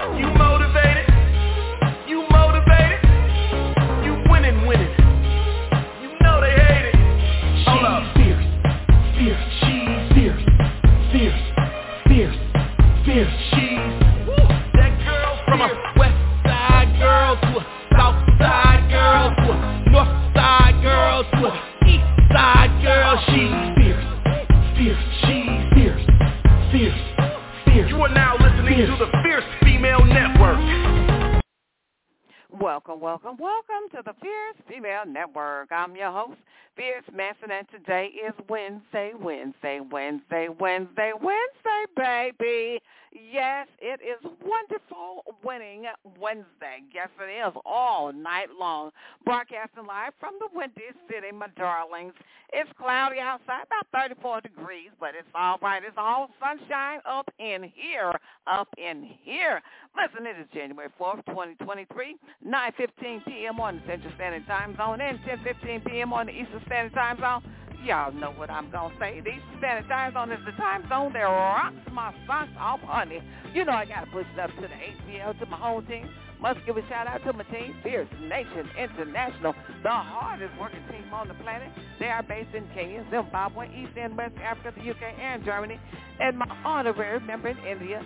You motivated? You motivated? You winning. You know they hate it. Hold up. Fierce. She's fierce. She's that girl from a west side girl to a south side girl to a north side girl to a east side girl. She's fierce. She's fierce. You are now listening to the Fierce Female Network. Welcome to the Fierce Female Network. I'm your host, Fierce Manson, and today is Wednesday, baby. Yes, it is wonderful winning Wednesday. Yes, it is all night long. Broadcasting live from the Windy City, my darlings. It's cloudy outside, about 34 degrees, but it's all right. It's all sunshine up in here. Listen, it is January 4th, 2023, 9:15 p.m. on the Central Standard Time Zone and 10:15 p.m. on the Eastern Standard Time Zone. Y'all know what I'm going to say. The Eastern Standard Time Zone is the time zone that rocks my socks off, honey. You know I got to push it up to the ATL, to my home team. Must give a shout-out to my team, Fierce Nation International, the hardest working team on the planet. They are based in Kenya, Zimbabwe, East and West Africa, the UK, and Germany, and my honorary member in India.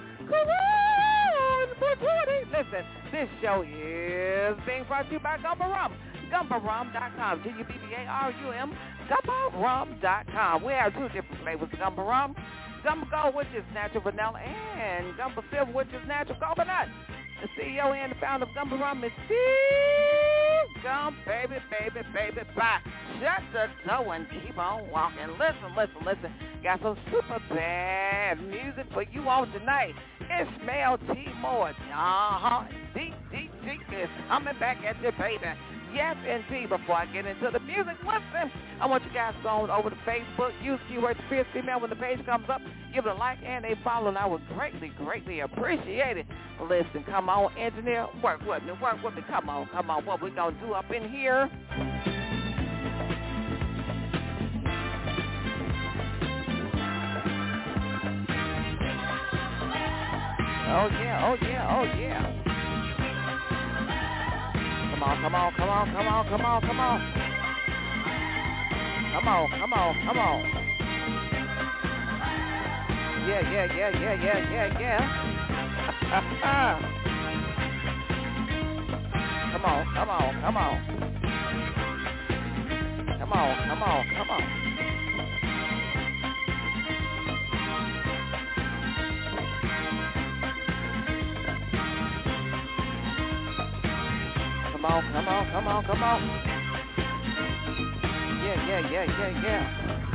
Listen, this show is being brought to you by Gumbo Rum. GumboRum.com, GUBBARUM, GumboRum.com. We have two different flavors of Gumbo Rum. Gumbo Gold, which is natural vanilla, and Gumbo Silver, which is natural coconut. The CEO and the founder of Gumbo Rum is Steve Gump, baby, bye. Shut the door and keep on walking. Listen. Got some super bad music for you on tonight. Ishmael T. Moore. Deep is coming back at you, baby. Yes, indeed. Before I get into the music, listen, I want you guys to go on over to Facebook, use keyword Fierce Female. When the page comes up, give it a like and a follow, and I would greatly appreciate it. Listen, come on, engineer, work with me. Come on. What we going to do up in here? Oh, yeah. Come on. Yeah. Come on. Come on. Yeah.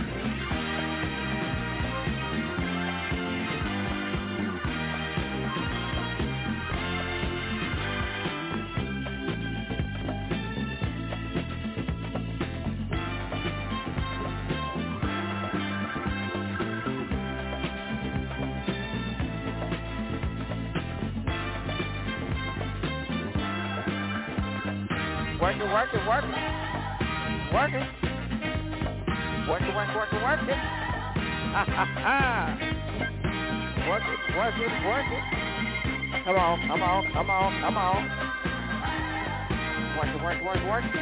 Work it. Work it. Come on. Work it.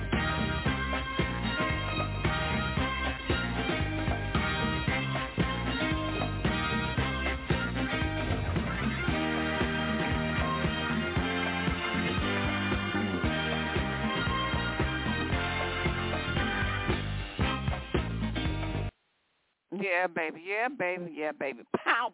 Yeah, baby. Pow.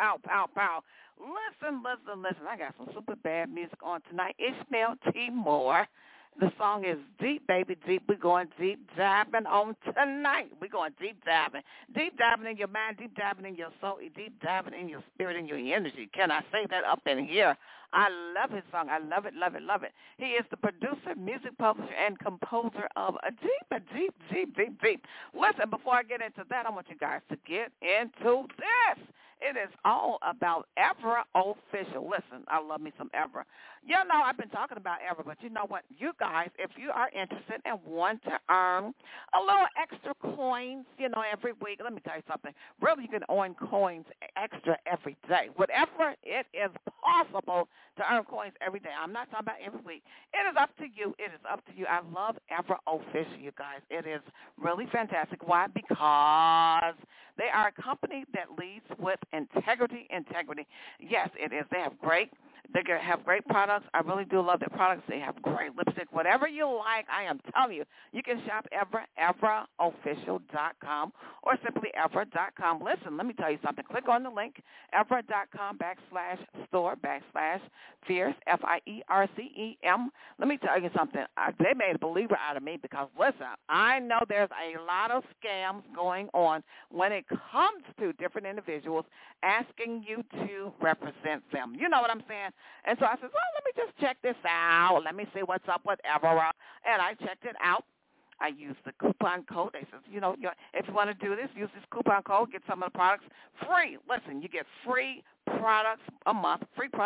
Listen. I got some super bad music on tonight. Ishmael T. Moore. The song is Deep, baby, deep. We're going deep diving on tonight. We're going deep diving. Deep diving in your mind, deep diving in your soul, deep diving in your spirit and your energy. Can I say that up in here? I love his song. I love it. He is the producer, music publisher, and composer of a deep. Listen, before I get into that, I want you guys to get into this. It is all about Evra Official. Listen, I love me some Evra. You know, I've been talking about Evra, but you know what? You guys, if you are interested and want to earn a little extra coins, you know, every week, let me tell you something. Really, you can earn coins extra every day. Whatever it is possible to earn coins every day. I'm not talking about every week. It is up to you. It is up to you. I love Evra Official, you guys. It is really fantastic. Why? Because they are a company that leads with integrity. Yes, it is. They have great products. I really do love their products. They have great lipstick. Whatever you like, I am telling you, you can shop EvraOfficial.com or simply Evra.com. Listen, let me tell you something. Click on the link, Evra.com/store/Fierce, FIERCEM. Let me tell you something. They made a believer out of me because, listen, I know there's a lot of scams going on when it comes to different individuals asking you to represent them. You know what I'm saying? And so I said, well, let me just check this out. Let me see what's up with Evra. And I checked it out. I used the coupon code. They said, you know, if you want to do this, use this coupon code, get some of the products free. Listen, you get free products a month.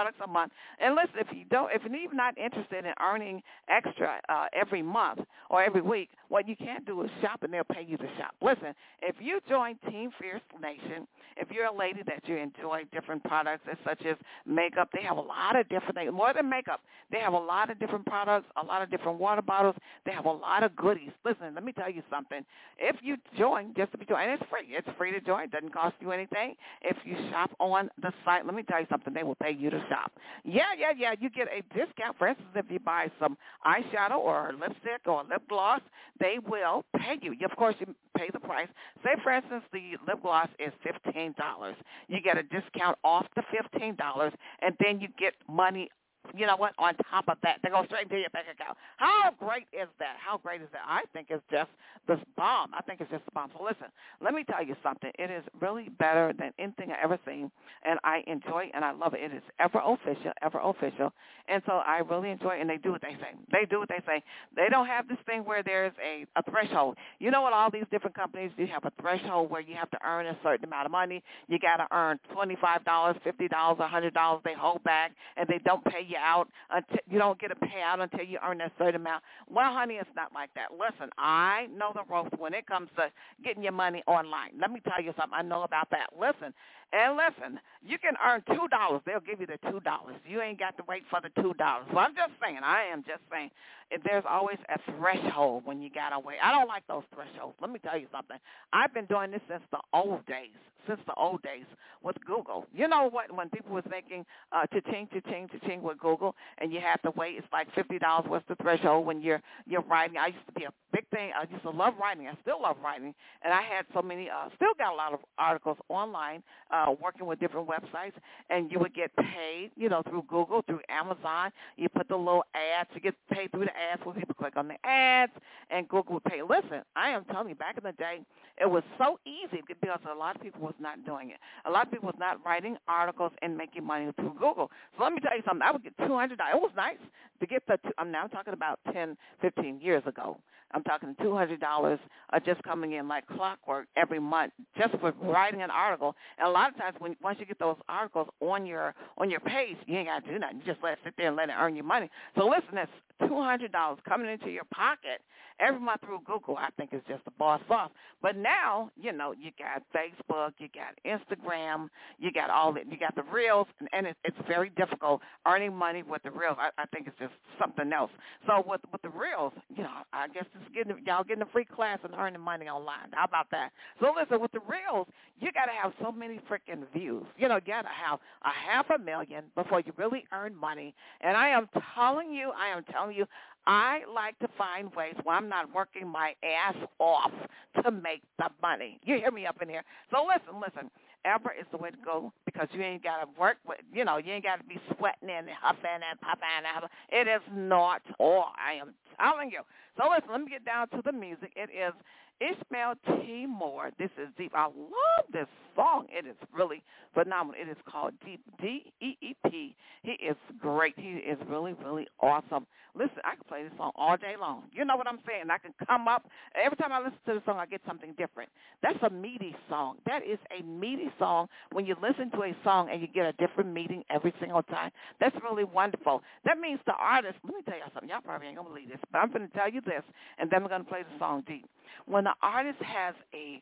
And listen, if you're not interested in earning extra every month or every week, what you can't do is shop, and they'll pay you to shop. Listen, if you join Team Fierce Nation, if you're a lady that you enjoy different products such as makeup, they have a lot of different things. More than makeup, they have a lot of different products, a lot of different water bottles. They have a lot of goodies. Listen, let me tell you something. If you join, just to be joined, and it's free. It's free to join. It doesn't cost you anything. If you shop on the site, let me tell you something. They will pay you to shop. Yeah. You get a discount. For instance, if you buy some eyeshadow or lipstick or lip gloss, they will pay you. Of course, you pay the price. Say, for instance, the lip gloss is $15. You get a discount off the $15, and then you get money, you know what, on top of that. They go straight into your bank account. How great is that? I think it's just the bomb. So listen, let me tell you something. It is really better than anything I've ever seen, and I enjoy and I love it. It is Evra Official. And so I really enjoy it, and they do what they say. They don't have this thing where there's a threshold. You know what, all these different companies, you have a threshold where you have to earn a certain amount of money. You got to earn $25, $50, $100. They hold back, and they don't pay you out until you don't get a payout until you earn that certain amount. Well, honey, it's not like that. Listen, I know the ropes when it comes to getting your money online. Let me tell you something. I know about that. Listen, you can earn $2. They'll give you the $2. You ain't got to wait for the $2. Well, I am just saying, there's always a threshold when you got to wait. I don't like those thresholds. Let me tell you something. I've been doing this since the old days with Google. You know what? When people was making cha-ching with Google, and you have to wait, it's like $50 was the threshold when you're writing. I used to be a big thing. I used to love writing. I still love writing, and I had so many. Still got a lot of articles online, working with different websites, and you would get paid, you know, through Google, through Amazon. You put the little ads. You get paid through the ads when people click on the ads, and Google would pay. Listen, I am telling you, back in the day, it was so easy because a lot of people was not doing it. A lot of people was not writing articles and making money through Google. So let me tell you something. I would get $200. It was nice to get I'm now talking about 10, 15 years ago. I'm talking $200 just coming in like clockwork every month just for writing an article. And a lot of times once you get those articles on your page, you ain't got to do nothing. You just let it sit there and let it earn you money. So listen, that's $200 coming into your pocket every month through Google. I think it's just the boss off. But now, you know, you got Facebook, you got Instagram, you got you got the Reels, and it's very difficult earning money with the Reels. I think it's just something else. So with the Reels, you know, I guess y'all getting a free class and earning money online. How about that? So listen, with the Reels, you got to have so many freaking views. You know, you got to have 500,000 before you really earn money. And I am telling you, I like to find ways where I'm not working my ass off to make the money. You hear me up in here? So listen. Evra is the way to go because you ain't got to work with, you know, you ain't got to be sweating and huffing and puffing. It is not all. I am telling you. So listen, let me get down to the music. It is Ishmael T. Moore. This is Deep. I love this song. It is really phenomenal. It is called Deep, D-E-E-P. He is great. He is really, really awesome. Listen, I can play this song all day long. You know what I'm saying? I can come up. Every time I listen to the song, I get something different. That's a meaty song. That is a meaty song. When you listen to a song and you get a different meaning every single time, that's really wonderful. That means the artist, let me tell you something. Y'all probably ain't going to believe this, but I'm going to tell you this, and then we're going to play the song Deep. When the artist has a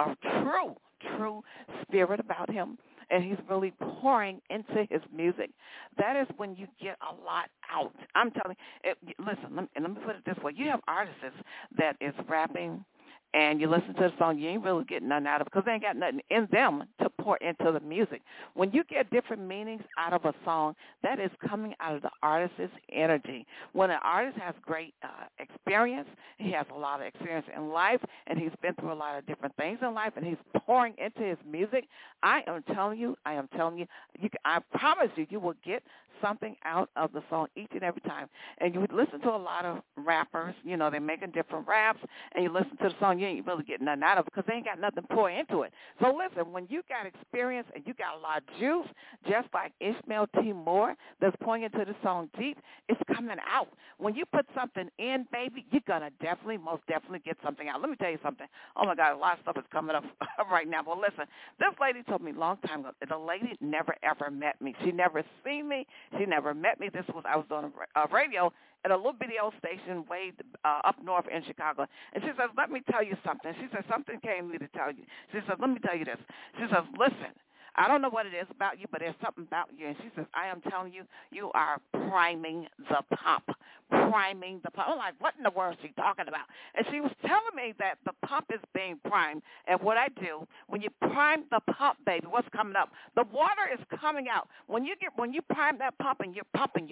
true spirit about him, and he's really pouring into his music, that is when you get a lot out. I'm telling you, listen, let me put it this way. You have artists that is rapping, and you listen to the song, you ain't really getting nothing out of it because they ain't got nothing in them to pour into the music. When you get different meanings out of a song, that is coming out of the artist's energy. When an artist has great experience, he has a lot of experience in life, and he's been through a lot of different things in life, and he's pouring into his music, I am telling you, I promise you, you will get something out of the song each and every time. And you would listen to a lot of rappers, they're making different raps, and you listen to the song, you ain't really getting nothing out of it because they ain't got nothing to pour into it. So listen, when you got experience and you got a lot of juice, just like Ishmael T. Moore that's pouring into the song Deep, it's coming out. When you put something in, baby, you're going to most definitely get something out. Let me tell you something. Oh, my God, a lot of stuff is coming up right now. Well, listen, this lady told me a long time ago, the lady never, ever met me. She never seen me. She never met me. I was doing a radio at a little video station way up north in Chicago. And she says, let me tell you something. She says, something came to me to tell you. She says, let me tell you this. She says, listen, I don't know what it is about you, but there's something about you. And she says, I am telling you, you are priming the pump. Priming the pump. I'm like, what in the world is she talking about? And she was telling me that the pump is being primed. And what I do, when you prime the pump, baby, what's coming up? The water is coming out. When you prime that pump and you're pumping,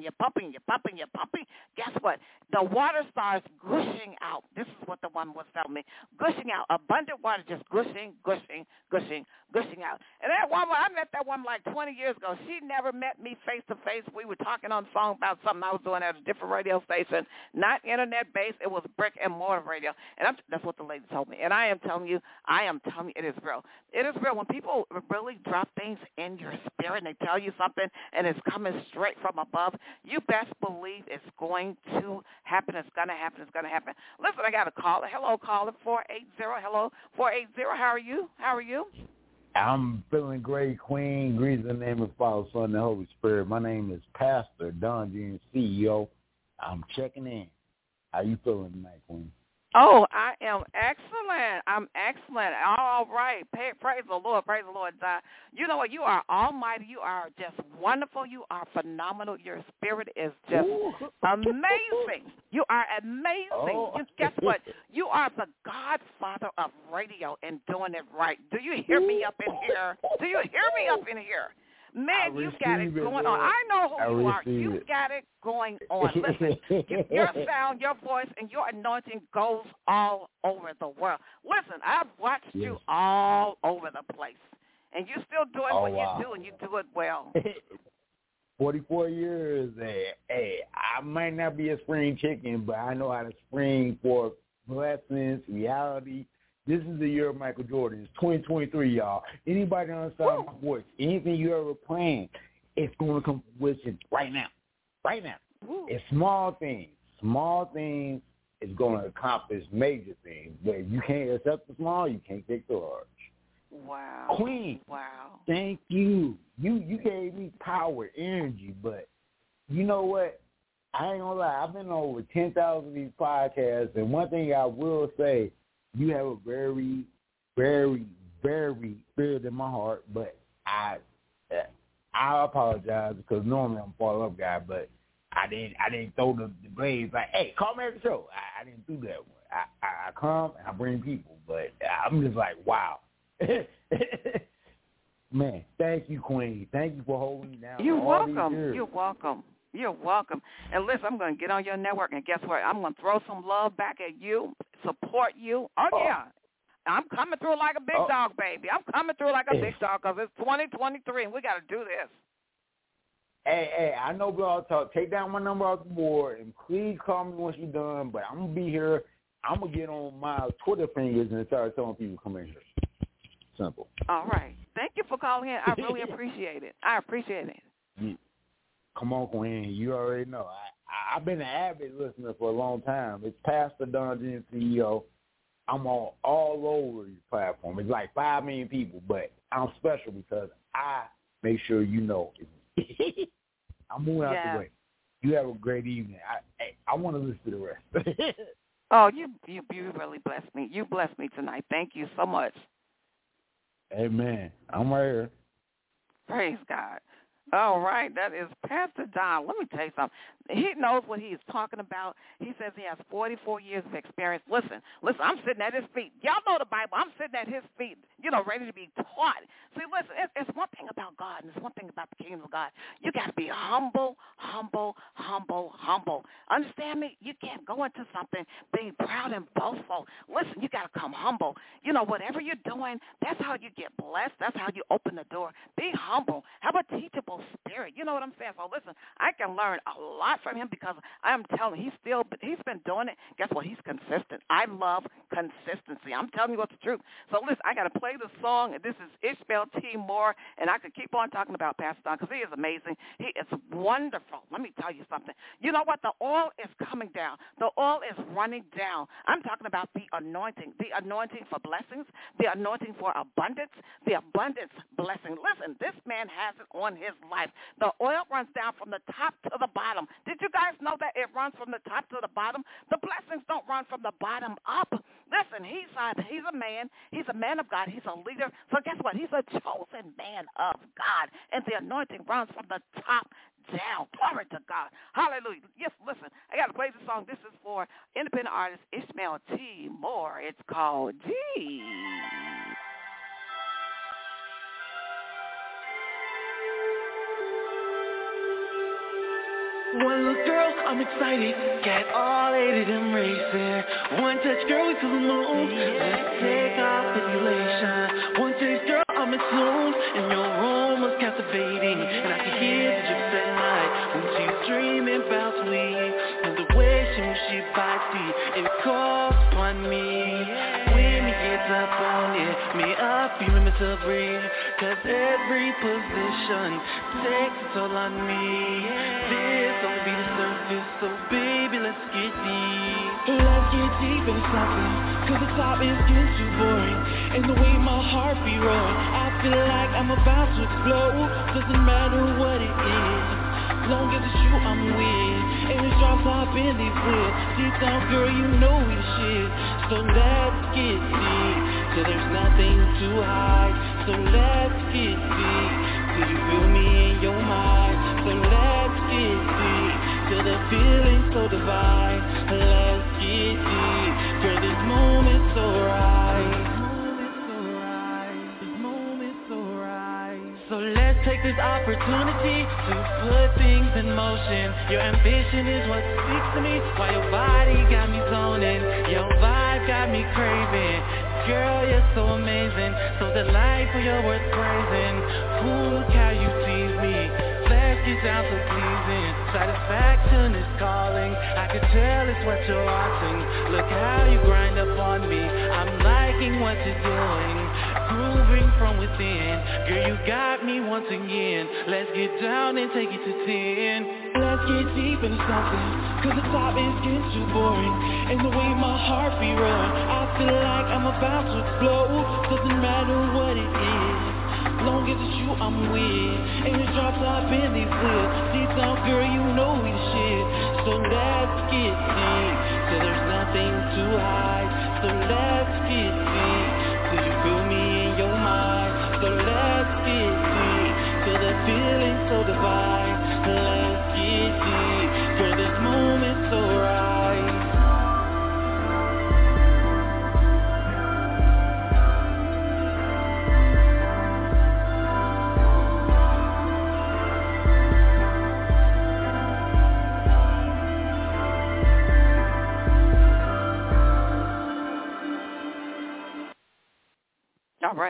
guess what? The water starts gushing out. This is what the woman was telling me. Gushing out. Abundant water just gushing out. And that woman, I met that woman like 20 years ago. She never met me face to face. We were talking on the phone about something I was doing at a different radio station, not internet based. It was brick and mortar radio. And that's what the lady told me. And I am telling you, it is real. It is real. When people really drop things in your spirit and they tell you something and it's coming straight from above, you best believe it's going to happen. It's going to happen. It's going to happen. Listen, I got a caller. Hello, caller 480. Hello, 480. How are you? I'm feeling great, Queen. Greetings in the name of the Father, Son, and the Holy Spirit. My name is Pastor Don Jean, CEO. I'm checking in. How you feeling tonight, Queen? Oh, I am excellent. I'm excellent. All right. Praise the Lord. Praise the Lord. You know what? You are almighty. You are just wonderful. You are phenomenal. Your spirit is just amazing. You are amazing. Oh. Guess what? You are the godfather of radio and doing it right. Do you hear me up in here? Man, you got it going on. I know who you are. You got it going on. Listen, your sound, your voice, and your anointing goes all over the world. Listen, I've watched you all over the place, and you're still doing what you do, and you do it well. 44 years. Hey, I might not be a spring chicken, but I know how to spring for blessings, reality. This is the year of Michael Jordan. It's 2023, y'all. Anybody understand my voice? Anything you ever planned, it's going to come to fruition right now. Right now. Woo. It's small things. Small things is going to accomplish major things. But if you can't accept the small, you can't take the large. Wow. Queen. Wow. Thank you. You gave me power, energy, but you know what? I ain't going to lie. I've been on over 10,000 of these podcasts, and one thing I will say, you have a very, very, very spirit in my heart, but I apologize because normally I'm a follow-up guy, but I didn't throw the blades like, hey, call me at the show. I didn't do that one. I come and I bring people, but I'm just like, wow. Man, thank you, Queen. Thank you for holding me down. You're welcome. You're welcome. You're welcome. And listen, I'm going to get on your network, and guess what? I'm going to throw some love back at you, support you. Oh, yeah. I'm coming through like a big dog, baby. I'm coming through like a big dog because it's 2023, and we got to do this. Hey, I know Blog Talk. Take down my number off the board, and please call me once you're done. But I'm going to be here. I'm going to get on my Twitter fingers and start telling people to come in here. Simple. All right. Thank you for calling in. I really appreciate it. I appreciate it. Yeah. Come on, Queen. You already know. I've been an avid listener for a long time. It's Pastor Don Jen, CEO. I'm on all over your platform. It's like 5 million people, but I'm special because I make sure you know. I'm moving out the way. You have a great evening. I want to listen to the rest. Oh, you really blessed me. You blessed me tonight. Thank you so much. Amen. I'm right here. Praise God. All right, that is Pastor Don. Let me tell you something. He knows what he is talking about. He says he has 44 years of experience. Listen, I'm sitting at his feet. Y'all know the Bible. I'm sitting at his feet, ready to be taught. See, listen, it's one thing about God, and it's one thing about the kingdom of God. You got to be humble. Understand me? You can't go into something being proud and boastful. Listen, you got to come humble. Whatever you're doing, that's how you get blessed. That's how you open the door. Be humble. Have a teachable spirit. You know what I'm saying? So listen, I can learn a lot from him because I'm telling you, he's been doing it. Guess what? He's consistent. I love consistency. I'm telling you what's the truth. So listen, I got to play the song. This is Ishmael T. Moore, and I could keep on talking about Pastor Don because he is amazing. He is wonderful. Let me tell you something. You know what? The oil is coming down. The oil is running down. I'm talking about the anointing for blessings, the anointing for abundance, the abundance blessing. Listen, this man has it on his life. The oil runs down from the top to the bottom. Did you guys know that it runs from the top to the bottom? The blessings don't run from the bottom up. Listen, he's a man. He's a man of God. He's a leader. So guess what? He's a chosen man of God. And the anointing runs from the top down. Glory to God. Hallelujah. Yes, listen, I got to play the song. This is for independent artist Ishmael T. Moore. It's called G. One look, girl, I'm excited. Got all 8 of them racing. One touch, girl, we to the moon. Let's take off the elation. One taste, girl, I'm in tune. And your room was captivating. And I can hear the drips at night when she's dreaming about sweet. And the way she moves, she bites it calls on me. When he gets up on it, me up, you remember to breathe. Cause every position takes a toll on me. This only be the surface, so baby, let's get deep. Let's get deep into something, cause the top is getting too boring. And the way my heart be rolling, I feel like I'm about to explode. Doesn't matter what it is, long as it's you I'm with. And it's drops off in these wheels. Deep down, girl, you know we the shit. So let's get deep, till there's nothing to hide. So let's get deep, till you feel me in your mind. So let's get deep, till the feeling's so divine. Let's get deep, girl, this moment's so right. This moment's so right. So let's take this opportunity to put things in motion. Your ambition is what speaks to me, while your body got me zoning. Your vibe got me craving. Girl, you're so amazing, so delightful, you're worth praising. Ooh, look how you tease me, flesh gets down so pleasing. Satisfaction is calling, I can tell it's what you're watching. Look how you grind up on me, I'm liking what you're doing. Grooving from within, girl, you got me once again. Let's get down and take it to 10. Let's get deep into something, cause the top is getting too boring. And the way my heart be rolling, I feel like I'm about to explode. Doesn't matter what it is, long as it's you I'm with. And it drops off in these wheels. Deep down, girl, you know we the shit. So let's get deep, till there's nothing to hide. So let's get deep, till you feel me in your mind. So let's get deep, till the feeling's so divine. Let's get deep, girl, this moment's so right.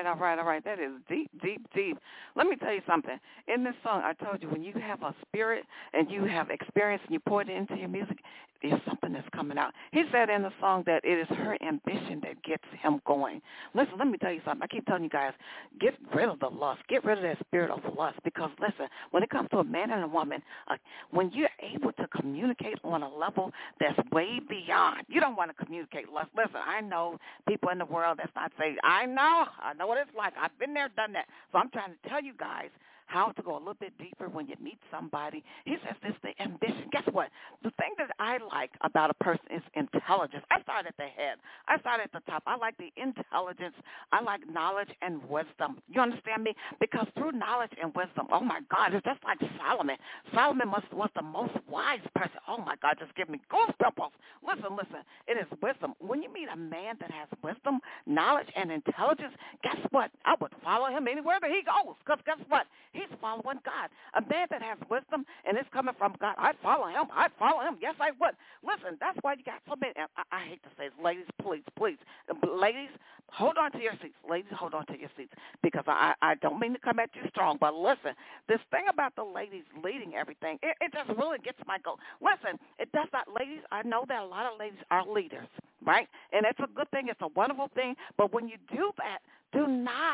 right. That is deep. Let me tell you something. In this song, I told you, when you have a spirit and you have experience and you pour it into your music, there's something that's coming out. He said in the song that it is her ambition that gets him going. Listen, let me tell you something. I keep telling you guys, get rid of the lust. Get rid of that spirit of lust because, listen, when it comes to a man and a woman, when you're able to communicate on a level that's way beyond, you don't want to communicate lust. Listen, I know people in the world that's not saying, I know what it's like. I've been there, done that. So I'm trying to tell you guys how to go a little bit deeper when you meet somebody. He says this, the ambition. Guess what? The thing that I like about a person is intelligence. I start at the head. I start at the top. I like the intelligence. I like knowledge and wisdom. You understand me? Because through knowledge and wisdom, oh, my God, it's just like Solomon. Solomon was the most wise person. Oh, my God, just give me goosebumps. Listen. It is wisdom. When you meet a man that has wisdom, knowledge, and intelligence, guess what? I would follow him anywhere that he goes because guess what? He's following God. A man that has wisdom and it's coming from God, I'd follow him. Yes, I would. Listen, that's why you got so many. I hate to say this. Ladies, please. Ladies, hold on to your seats. Ladies, hold on to your seats because I don't mean to come at you strong, but listen, this thing about the ladies leading everything, it just really gets my goat. Listen, it does not. Ladies, I know that a lot of ladies are leaders, right? And it's a good thing. It's a wonderful thing. But when you do that, do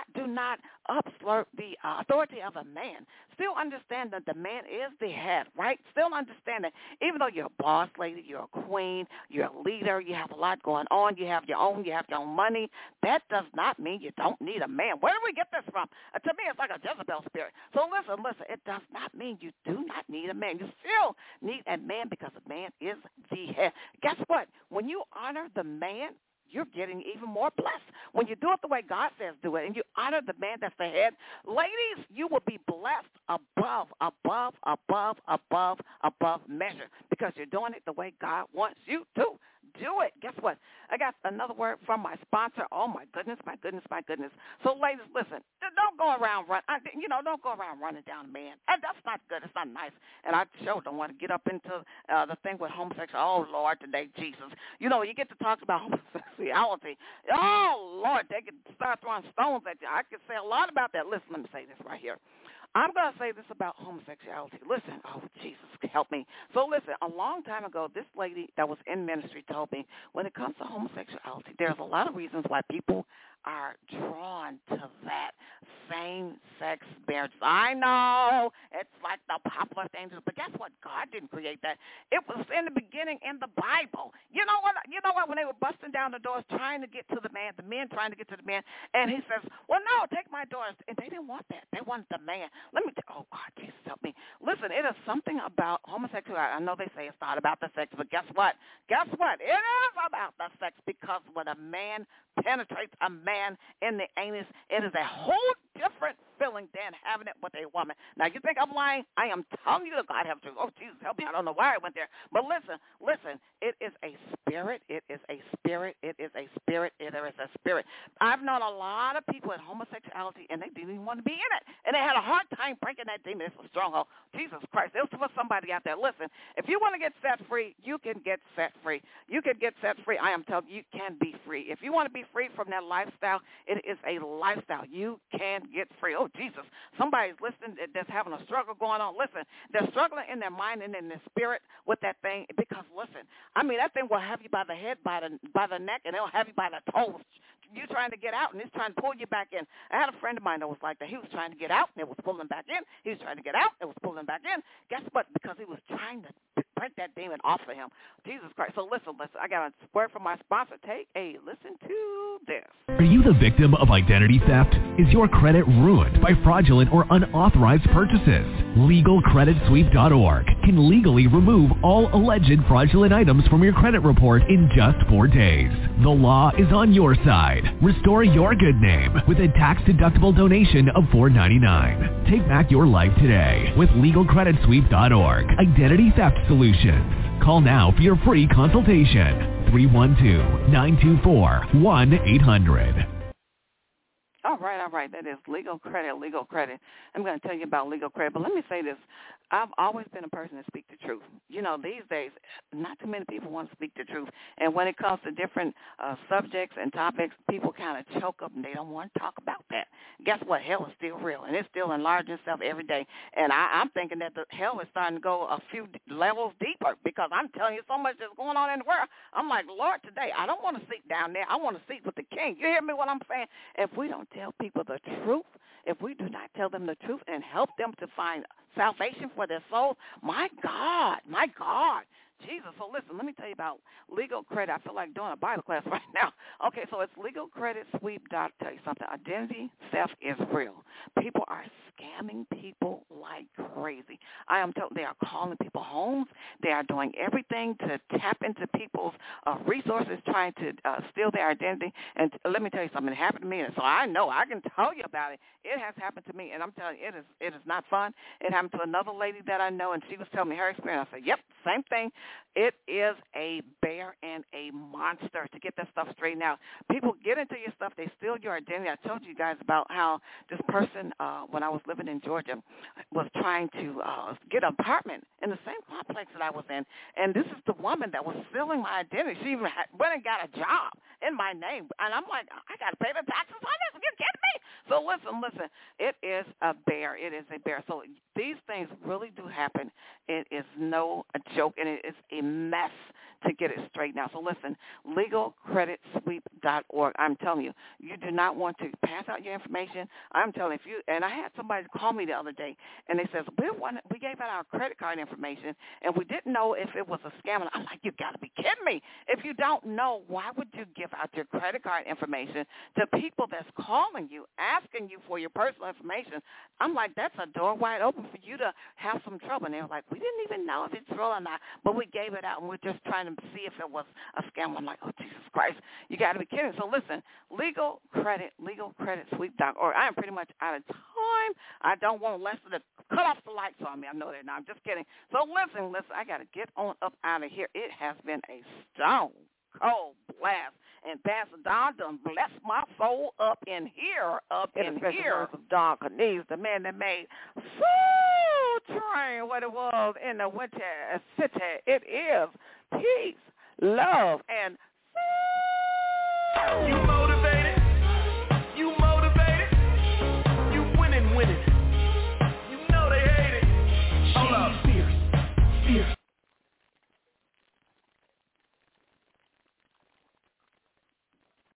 not usurp the authority of a man. Still understand that the man is the head, right? Still understand that even though you're a boss lady, you're a queen, you're a leader, you have a lot going on, you have your own money, that does not mean you don't need a man. Where do we get this from? To me, it's like a Jezebel spirit. So listen, it does not mean you do not need a man. You still need a man because a man is the head. Guess what? When you honor the man, you're getting even more blessed. When you do it the way God says do it and you honor the man that's the head, ladies, you will be blessed above measure because you're doing it the way God wants you to do it. Guess what? I got another word from my sponsor. Oh, my goodness. So, ladies, listen, don't go around running down a man. That's not good. It's not nice. And I sure don't want to get up into the thing with homosexuality. Oh, Lord, today, Jesus. You get to talk about homosexuality. Oh, Lord, they can start throwing stones at you. I could say a lot about that. Listen, let me say this right here. I'm going to say this about homosexuality. Listen, oh, Jesus, help me. So listen, a long time ago, this lady that was in ministry told me when it comes to homosexuality, there's a lot of reasons why people are drawn to that same-sex marriage. I know it's like the popular thing, but guess what? God didn't create that. It was in the beginning in the Bible. You know what? When they were busting down the doors trying to get to the man, trying to get to the man, and he says, well, no, take my daughters. And they didn't want that. They wanted the man. Oh, God, Jesus, help me. Listen, it is something about homosexuality. I know they say it's not about the sex, but guess what? It is about the sex because when a man penetrates a man in the anus, it is a whole different feeling than having it with a woman. Now, you think I'm lying? I am telling you that God have to. Oh, Jesus, help me. I don't know why I went there. But listen, it is a spirit. There is a spirit. I've known a lot of people in homosexuality, and they didn't even want to be in it. And they had a hard time breaking that demon. It's a stronghold. Jesus Christ. It was for somebody out there. Listen, if you want to get set free, you can get set free. You can get set free. I am telling you, you can be free. If you want to be free from that lifestyle, it is a lifestyle. You can get free. Oh, Jesus. Somebody's listening that's having a struggle going on. Listen, they're struggling in their mind and in their spirit with that thing because, listen, that thing will have you by the head, by the neck, and it'll have you by the toes. You're trying to get out, and it's trying to pull you back in. I had a friend of mine that was like that. He was trying to get out, and it was pulling back in. He was trying to get out, it was pulling back in. Guess what? Because he was trying to break that demon off of him. Jesus Christ. So listen. I got a word from my sponsor. Take a listen to this. Are you the victim of identity theft? Is your credit ruined by fraudulent or unauthorized purchases? LegalCreditSweep.org can legally remove all alleged fraudulent items from your credit report in just 4 days. The law is on your side. Restore your good name with a tax-deductible donation of $4.99. Take back your life today with LegalCreditSweep.org. Identity theft solutions. Call now for your free consultation. 312-924-1800. All right. That is Legal Credit. I'm going to tell you about Legal Credit. But let me say this. I've always been a person to speak the truth. You know, these days, not too many people want to speak the truth. And when it comes to different subjects and topics, people kind of choke up and they don't want to talk about that. Guess what? Hell is still real, and it's still enlarging itself every day. And I'm thinking that the hell is starting to go a few levels deeper, because I'm telling you so much that's going on in the world. I'm like, Lord, today, I don't want to sit down there. I want to sit with the king. You hear me what I'm saying? If we don't tell people the truth, if we do not tell them the truth and help them to find salvation for their souls, my God, Jesus. So listen, let me tell you about legal credit. I feel like doing a Bible class right now. Okay, so it's legalcreditsweep. Tell you something. Identity theft is real. People are scamming people like crazy. I am told they are calling people homes. They are doing everything to tap into people's resources, trying to steal their identity. And let me tell you something. It happened to me, and so I know I can tell you about it. It has happened to me, and I'm telling you, it is not fun. It happened to another lady that I know, and she was telling me her experience. I said, yep, same thing. It is a bear and a monster to get that stuff straightened out. People get into your stuff. They steal your identity. I told you guys about how this person, when I was living in Georgia, was trying to get an apartment in the same complex that I was in. And this is the woman that was stealing my identity. She even went and got a job in my name. And I'm like, I got to pay the taxes on this. Are you kidding me? So listen. It is a bear. It is a bear. So these things really do happen. It is no joke, and it is a mess to get it straightened out. So listen, legalcreditsweep.org. I'm telling you, you do not want to pass out your information. I'm telling you, and I had somebody call me the other day, and they says, we gave out our credit card information, and we didn't know if it was a scam. And I'm like, you got to be kidding me. If you don't know, why would you give out your credit card information to people that's calling you, asking you for your personal information? I'm like, that's a door wide open for you to have some trouble. And they were like, we didn't even know if it's real or not, but we gave it out, and we're just trying to see if it was a scam. I'm like, oh, Jesus Christ, you got to be kidding. So listen, legalcreditsweep.org. I am pretty much out of time. I don't want Lester to cut off the lights on me. I know that now. I'm just kidding. So listen, I got to get on up out of here. It has been a stone cold blast. And Pastor Don done bless my soul up in here. Of Don Cornelius, the man that made Soul Train what it was in the Winter City. It is peace, love, and